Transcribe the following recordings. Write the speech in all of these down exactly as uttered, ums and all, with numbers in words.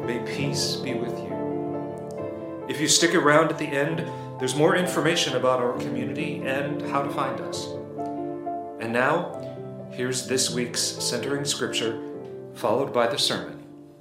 May peace be with you. If you stick around at the end, there's more information about our community and how to find us. And now, here's this week's Centering Scripture, followed by the sermon.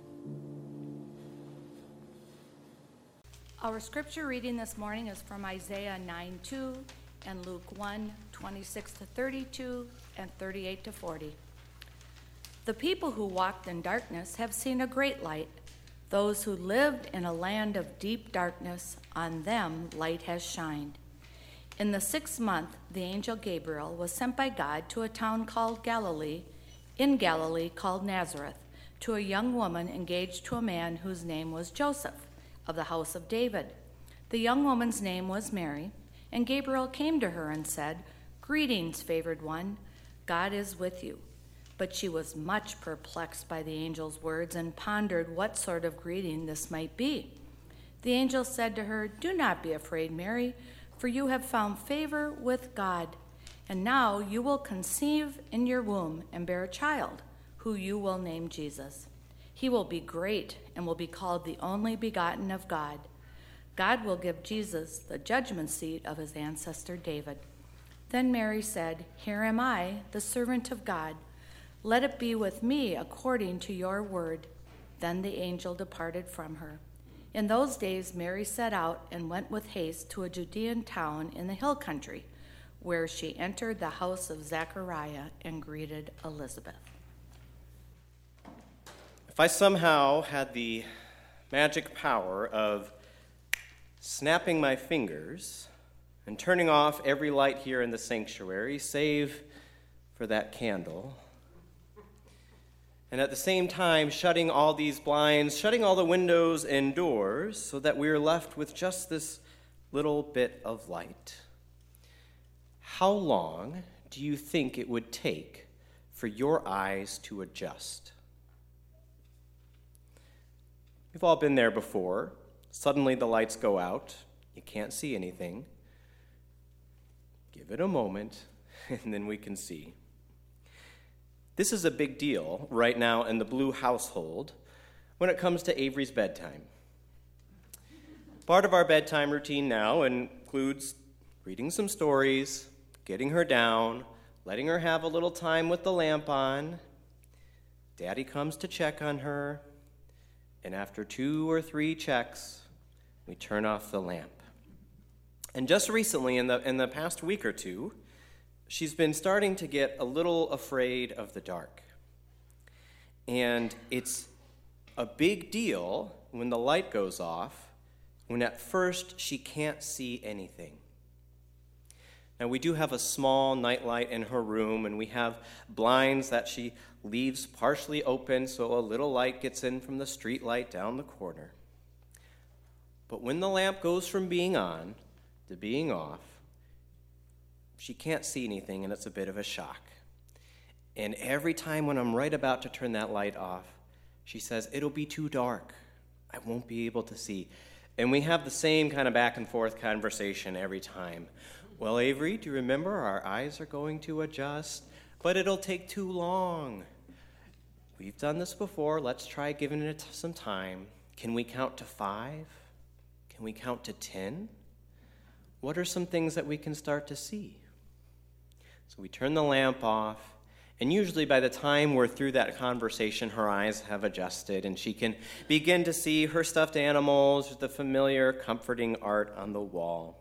Our scripture reading this morning is from Isaiah nine two and Luke one twenty-six to thirty-two and thirty-eight to forty. The people who walked in darkness have seen a great light. Those who lived in a land of deep darkness, on them light has shined. In the sixth month, the angel Gabriel was sent by God to a town called Galilee, in Galilee called Nazareth, to a young woman engaged to a man whose name was Joseph, of the house of David. The young woman's name was Mary, and Gabriel came to her and said, "Greetings, favored one, God is with you." But she was much perplexed by the angel's words and pondered what sort of greeting this might be. The angel said to her, "Do not be afraid, Mary, for you have found favor with God. And now you will conceive in your womb and bear a child, who you will name Jesus. He will be great and will be called the only begotten of God. God will give Jesus the judgment seat of his ancestor David." Then Mary said, "Here am I, the servant of God. Let it be with me according to your word." Then the angel departed from her. In those days Mary set out and went with haste to a Judean town in the hill country, where she entered the house of Zechariah and greeted Elizabeth. If I somehow had the magic power of snapping my fingers and turning off every light here in the sanctuary, save for that candle, and at the same time shutting all these blinds, shutting all the windows and doors so that we are left with just this little bit of light, how long do you think it would take for your eyes to adjust? We've all been there before. Suddenly the lights go out. You can't see anything. Give it a moment, and then we can see. This is a big deal right now in the Blue household when it comes to Avery's bedtime. Part of our bedtime routine now includes reading some stories, getting her down, letting her have a little time with the lamp on. Daddy comes to check on her, and after two or three checks, we turn off the lamp. And just recently, in the in the past week or two, she's been starting to get a little afraid of the dark. And it's a big deal when the light goes off, when at first she can't see anything. Now, we do have a small nightlight in her room, and we have blinds that she leaves partially open so a little light gets in from the street light down the corner. But when the lamp goes from being on to being off, she can't see anything, and it's a bit of a shock. And every time when I'm right about to turn that light off, she says, "It'll be too dark. I won't be able to see." And we have the same kind of back and forth conversation every time. "Well, Avery, do you remember our eyes are going to adjust? But it'll take too long. We've done this before. Let's try giving it some time. Can we count to five? Can we count to ten? What are some things that we can start to see?" So we turn the lamp off, and usually by the time we're through that conversation, her eyes have adjusted, and she can begin to see her stuffed animals, the familiar, comforting art on the wall.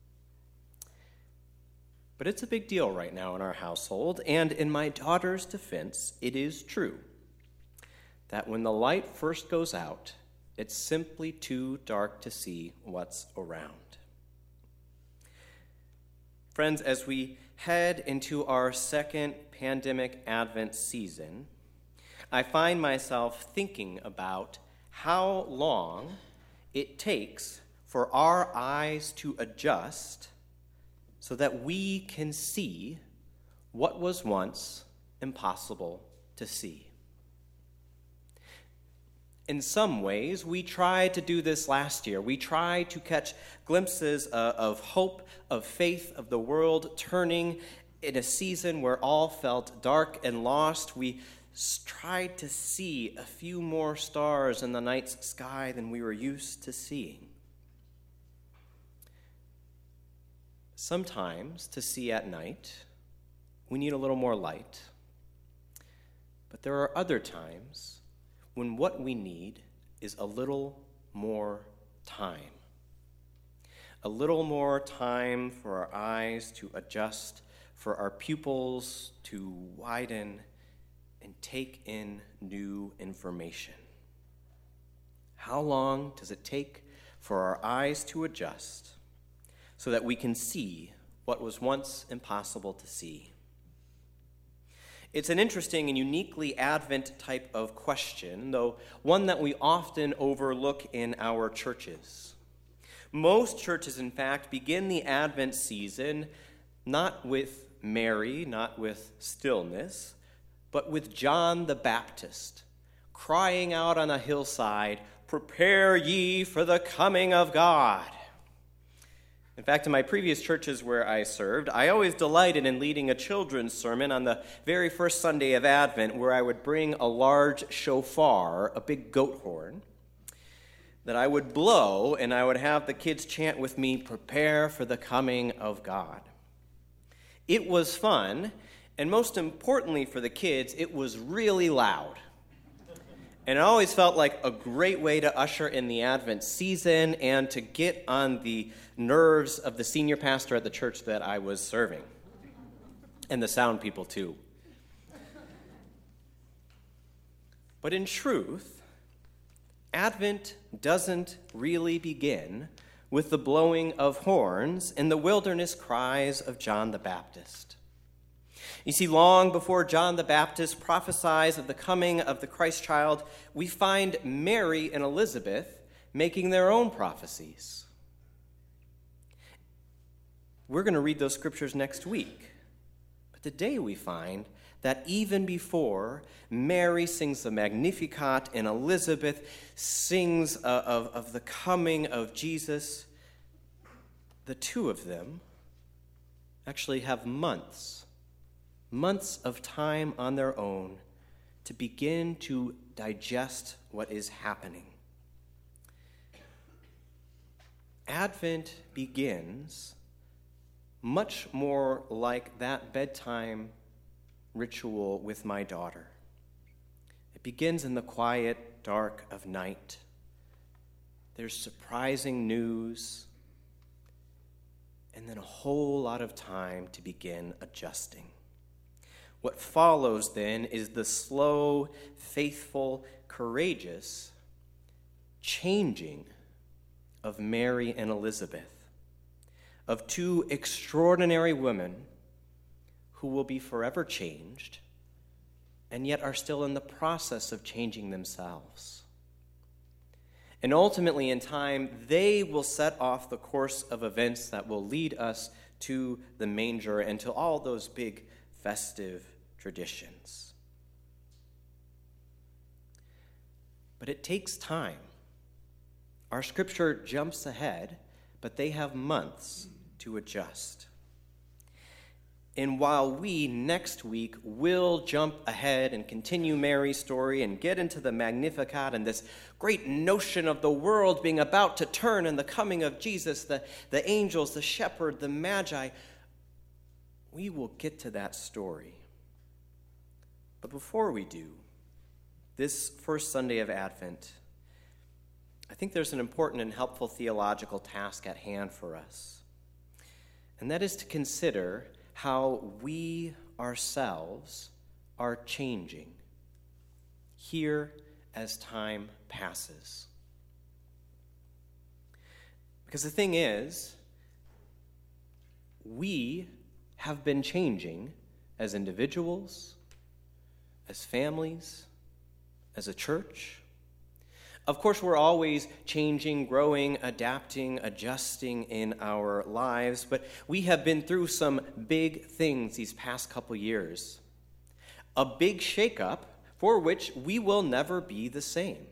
But it's a big deal right now in our household, and in my daughter's defense, it is true that when the light first goes out, it's simply too dark to see what's around. Friends, as we head into our second pandemic Advent season, I find myself thinking about how long it takes for our eyes to adjust so that we can see what was once impossible to see. In some ways, we tried to do this last year. We tried to catch glimpses uh, of hope, of faith, of the world turning in a season where all felt dark and lost. We tried to see a few more stars in the night sky than we were used to seeing. Sometimes, to see at night, we need a little more light. But there are other times when what we need is a little more time. A little more time for our eyes to adjust, for our pupils to widen and take in new information. How long does it take for our eyes to adjust so that we can see what was once impossible to see? It's an interesting and uniquely Advent type of question, though one that we often overlook in our churches. Most churches, in fact, begin the Advent season not with Mary, not with stillness, but with John the Baptist, crying out on a hillside, "Prepare ye for the coming of God." In fact, in my previous churches where I served, I always delighted in leading a children's sermon on the very first Sunday of Advent, where I would bring a large shofar, a big goat horn, that I would blow, and I would have the kids chant with me, "Prepare for the coming of God." It was fun, and most importantly for the kids, it was really loud. And it always felt like a great way to usher in the Advent season and to get on the nerves of the senior pastor at the church that I was serving, and the sound people too. But in truth, Advent doesn't really begin with the blowing of horns and the wilderness cries of John the Baptist. You see, long before John the Baptist prophesies of the coming of the Christ child, we find Mary and Elizabeth making their own prophecies. We're going to read those scriptures next week. But today we find that even before Mary sings the Magnificat and Elizabeth sings uh, of, of the coming of Jesus, the two of them actually have months months of time on their own to begin to digest what is happening. Advent begins much more like that bedtime ritual with my daughter. It begins in the quiet dark of night. There's surprising news, and then a whole lot of time to begin adjusting. What follows, then, is the slow, faithful, courageous changing of Mary and Elizabeth, of two extraordinary women who will be forever changed and yet are still in the process of changing themselves. And ultimately, in time, they will set off the course of events that will lead us to the manger and to all those big festive traditions. But it takes time. Our scripture jumps ahead, but they have months to adjust. And while we next week will jump ahead and continue Mary's story and get into the Magnificat and this great notion of the world being about to turn and the coming of Jesus, the, the angels, the shepherd, the magi, we will get to that story. But before we do, this first Sunday of Advent, I think there's an important and helpful theological task at hand for us. And that is to consider how we ourselves are changing here as time passes. Because the thing is, we have been changing as individuals, as families, as a church. Of course, we're always changing, growing, adapting, adjusting in our lives, but we have been through some big things these past couple years. A big shakeup for which we will never be the same.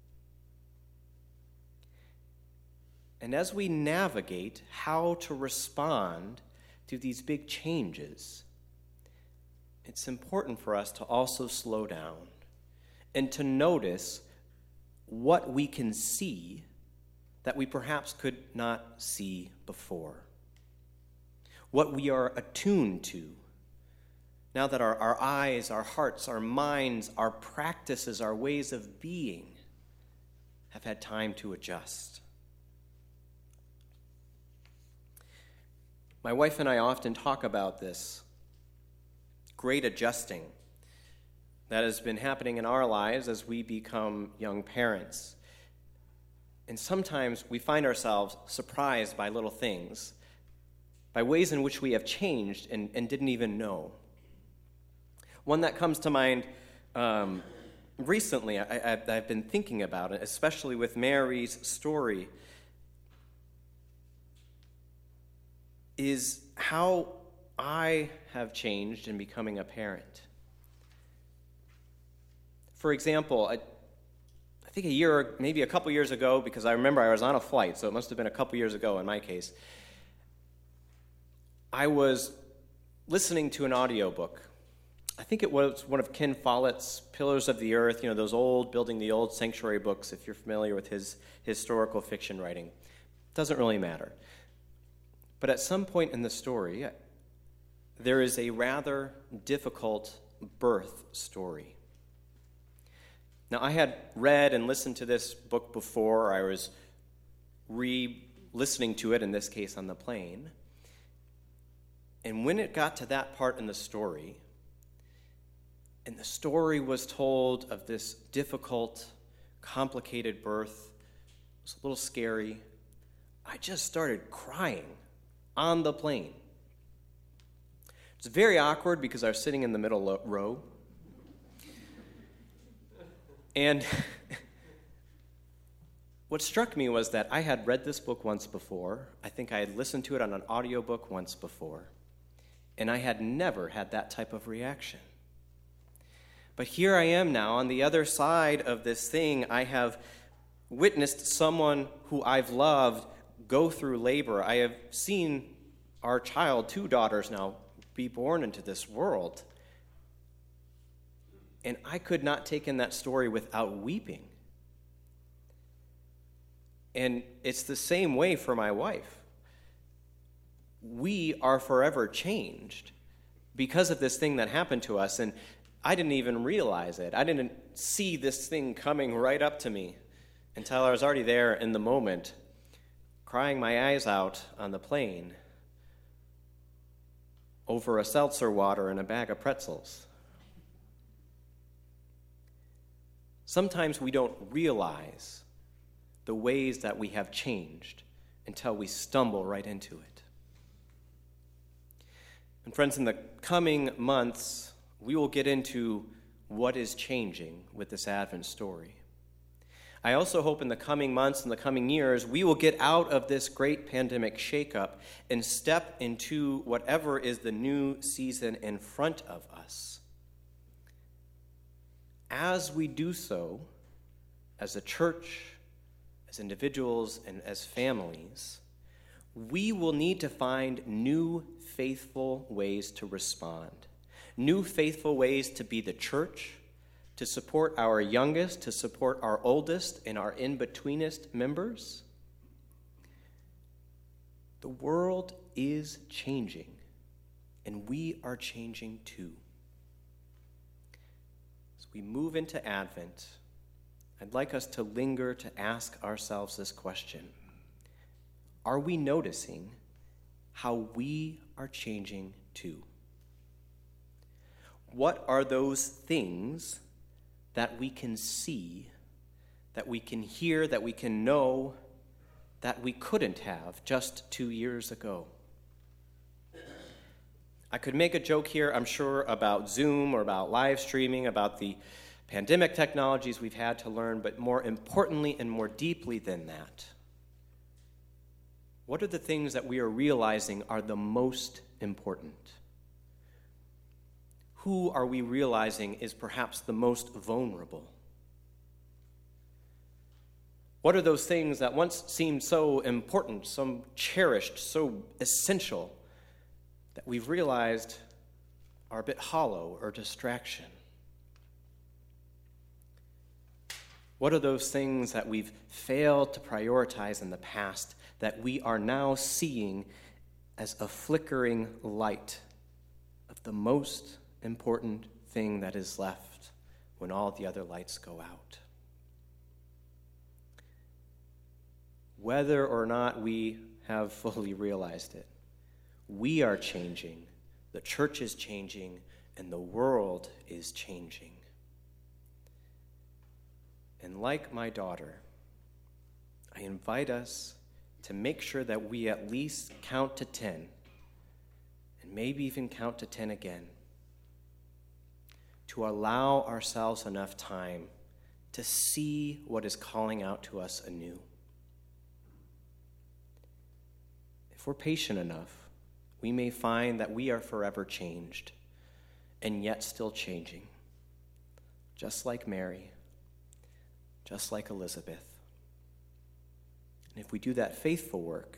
And as we navigate how to respond to these big changes, it's important for us to also slow down and to notice what we can see that we perhaps could not see before. What we are attuned to now that our, our eyes, our hearts, our minds, our practices, our ways of being have had time to adjust. My wife and I often talk about this great adjusting that has been happening in our lives as we become young parents. And sometimes we find ourselves surprised by little things, by ways in which we have changed and, and didn't even know. One that comes to mind um, recently, I, I, I've been thinking about it, especially with Mary's story, is how I have changed in becoming a parent. For example, I, I think a year, maybe a couple years ago, because I remember I was on a flight, so it must have been a couple years ago in my case, I was listening to an audiobook. I think it was one of Ken Follett's Pillars of the Earth, you know, those old Building the Old Sanctuary books, if you're familiar with his historical fiction writing. Doesn't really matter. But at some point in the story, there is a rather difficult birth story. Now, I had read and listened to this book before. I was re-listening to it, in this case on the plane. And when it got to that part in the story, and the story was told of this difficult, complicated birth, it was a little scary, I just started crying on the plane. It's very awkward because I was sitting in the middle lo- row. And what struck me was that I had read this book once before. I think I had listened to it on an audiobook once before. And I had never had that type of reaction. But here I am now on the other side of this thing. I have witnessed someone who I've loved go through labor. I have seen our child, two daughters now, be born into this world. And I could not take in that story without weeping. And it's the same way for my wife. We are forever changed because of this thing that happened to us. And I didn't even realize it. I didn't see this thing coming right up to me until I was already there in the moment, crying my eyes out on the plane over a seltzer water and a bag of pretzels. Sometimes we don't realize the ways that we have changed until we stumble right into it. And friends, in the coming months, we will get into what is changing with this Advent story. I also hope in the coming months and the coming years, we will get out of this great pandemic shakeup and step into whatever is the new season in front of us. As we do so, as a church, as individuals, and as families, we will need to find new faithful ways to respond, new faithful ways to be the church, to support our youngest, to support our oldest, and our in-betweenest members. The world is changing, and we are changing too. As we move into Advent, I'd like us to linger to ask ourselves this question. Are we noticing how we are changing too? What are those things that we can see, that we can hear, that we can know, that we couldn't have just two years ago? I could make a joke here, I'm sure, about Zoom or about live streaming, about the pandemic technologies we've had to learn, but more importantly and more deeply than that, what are the things that we are realizing are the most important? Who are we realizing is perhaps the most vulnerable? What are those things that once seemed so important, so cherished, so essential, that we've realized are a bit hollow or distraction? What are those things that we've failed to prioritize in the past that we are now seeing as a flickering light of the most important thing that is left when all the other lights go out? Whether or not we have fully realized it, we are changing, the church is changing, and the world is changing. And like my daughter, I invite us to make sure that we at least count to ten, and maybe even count to ten again, to allow ourselves enough time to see what is calling out to us anew. If we're patient enough, we may find that we are forever changed, and yet still changing, just like Mary, just like Elizabeth. And if we do that faithful work,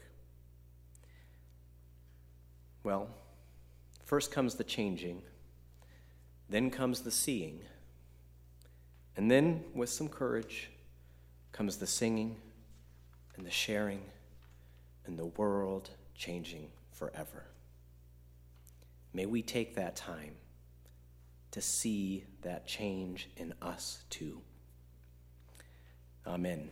well, first comes the changing, then comes the seeing, and then, with some courage, comes the singing and the sharing and the world changing forever. May we take that time to see that change in us too. Amen.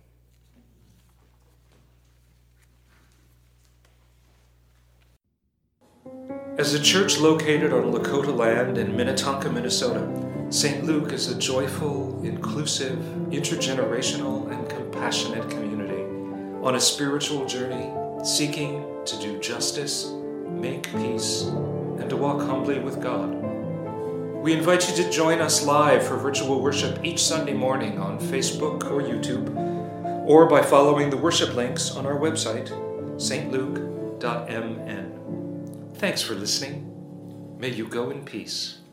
As a church located on Lakota land in Minnetonka, Minnesota, Saint Luke is a joyful, inclusive, intergenerational, and compassionate community on a spiritual journey, seeking to do justice, make peace, and to walk humbly with God. We invite you to join us live for virtual worship each Sunday morning on Facebook or YouTube, or by following the worship links on our website, s t luke dot m n. Thanks for listening. May you go in peace.